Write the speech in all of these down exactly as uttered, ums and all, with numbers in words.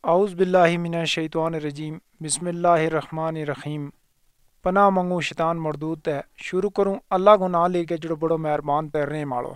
اعوذ باللہ من الشیطان الرجیم بسم اللہ الرحمن الرحیم پناہ منگو شیطان مردود ہے شروع کروں اللہ کو نام لے کے جڑو بڑو مہربان تے رحم والو۔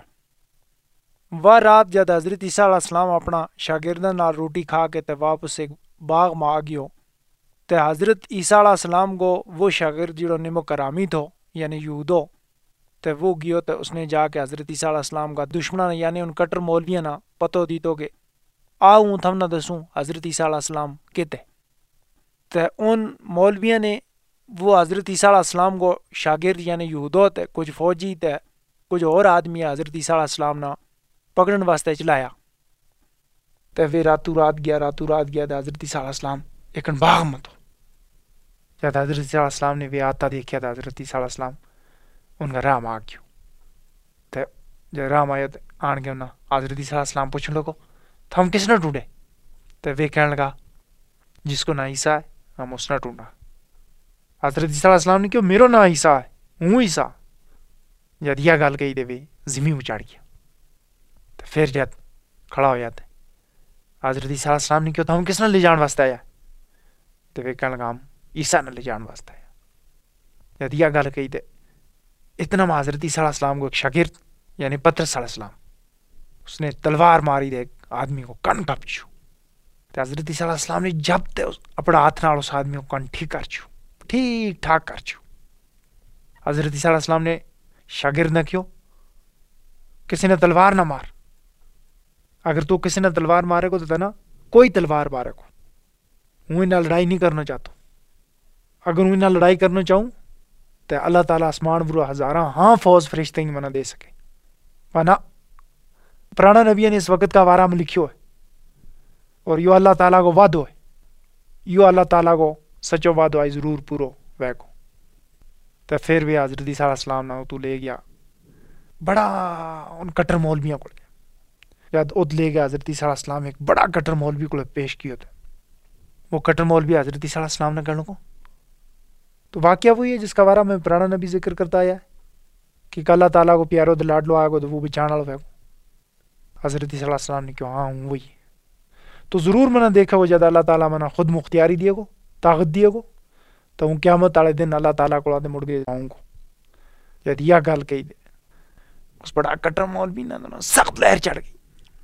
وہ رات جد حضرت عیسیٰ علیہ السلام اپنا شاگرداں نال روٹی کھا کے تے واپس ایک باغ میں آ گیو تے حضرت عیسیٰ علیہ السلام کو وہ شاگرد جڑو نمو کرامی تھو یعنی یہودو تے وہ گیو تے اس نے جا کے حضرت عیسیٰ علیہ السلام کا دشمنان یعنی ان کٹر مولویاں نا پتو دیتو کہ آؤں تھم نہ دسوں حضرت عیسیٰ علیہ السلام کہتے تے ان مولویاں نے وہ حضرت عیسیٰ علیہ السلام کو شاگرد یعنی یہودو تے کچھ فوجی تے کچھ اور آدمی حضرت عیسیٰ علیہ السلام نا پکڑن واسطے چلایا تے پھر راتو رات گیا راتو رات گیا تے حضرت عیسیٰ علیہ السلام ایک باغ میں تو جب حضرت عیسیٰ علیہ السلام نے بھی آتا دیکھا تھا حضرت عیسیٰ علیہ السلام ان کا رام آ گیا تے جب رام آیا تے آن کے انہاں حضرت عیسیٰ علیہ السلام پوچھنے لگو ہم کس نے ڈھونڈے تو وہ کہنے لگا جس کو نا عیسیٰ ہے ہم اس نے ڈھونڈا۔ حضرت عیسیٰ علیہ السلام نے کہا میرا نا عیسیٰ ہے ہوں عیسیٰ جد یہ گل کہی دے وہ زمین میں چڑھ گیا تو پھر جد کھڑا ہو جاتا ہے حضرت عیسیٰ علیہ السلام نے کہا تو ہم کس نے لے جان واسطے آیا تو وہ کہنے لگا ہم عیسیٰ نے لے جان واسطے آیا۔ جد یہ گل کہی دے اتنا میں حضرت عیسیٰ علیہ السلام کو ایک شاگرد یعنی پطرس علیہ السلام اس نے تلوار ماری دے آدمی کو کن کپ چھو تو حضرت عیسیٰ علیہ السلام نے جب تے اپنا ہاتھ نال اس آدمی کو کن ٹھیک کر چھو ٹھیک ٹھاک کر چھو۔ حضرت عیسیٰ علیہ السلام نے شاگرد نہ کیوں کسی نے تلوار نہ مار اگر تو کسی نے تلوار مارے کو تو نا کوئی تلوار مارے کو ہوں انہیں لڑائی نہیں کرنا چاہتا اگر ہوں انہیں لڑائی کرنا چاہوں تو اللہ تعالیٰ آسمان برو ہزاراں ہاں فوج فرشتے ہی منع دے سکے ورنہ پرانا نبی نے اس وقت کا وارہ میں لکھیو ہے اور یو اللہ تعالیٰ کو وعدو ہے یو اللہ تعالیٰ کو سچو وعدو ہے ضرور پورو وے کو تو پھر بھی حضرت عیسیٰ علیہ السلام نے تو لے گیا بڑا ان کٹر مولویاں کو جد اد لے گیا حضرت عیسیٰ علیہ السلام ایک بڑا کٹر مولوی کو پیش کیا تھا وہ کٹر مولوی حضرت عیسیٰ علیہ السلام نے کہنے کو تو واقعہ وہی ہے جس کا وارہ میں پرانا نبی ذکر کرتا آیا ہے کہ اللہ تعالیٰ کو پیارو دل لاڈلو آئے گا تو وہ بچانا لو حضرت عیسیٰ علیہ السلام نے کہا ہاں ہوں وہی تو ضرور میں نے دیکھا وہ جد اللہ تعالیٰ میں نے خود مختیاری دیے گو طاقت دیے گو تو ہوں قیامت والے دن اللہ تعالیٰ کو آدھے مڑ گئے آؤں کو جد یہ گل کہی دے اس بڑا کٹر مولوی نہ سخت لہر چڑھ گئی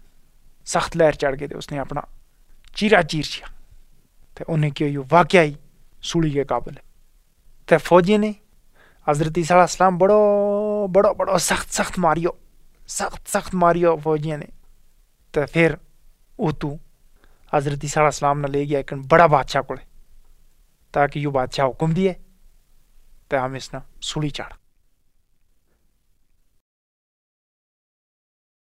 سخت لہر چڑھ گئی اس نے اپنا چیرا چیر چیا تو انہیں کیا یہ واقعہ ہی سوڑی کے قابل ہے تو فوجی نے حضرت عیسیٰ علیہ السلام بڑو بڑو بڑو سخت سخت ماریو سخت سخت ماریو فوجیاں نے تو پھر وہ تو حضرت عیسیٰ علیہ السلام نے لے گیا ایک بڑا بادشاہ کو تاکہ یہ بادشاہ حکم دیے تو ہم اس نے سوڑی چڑھ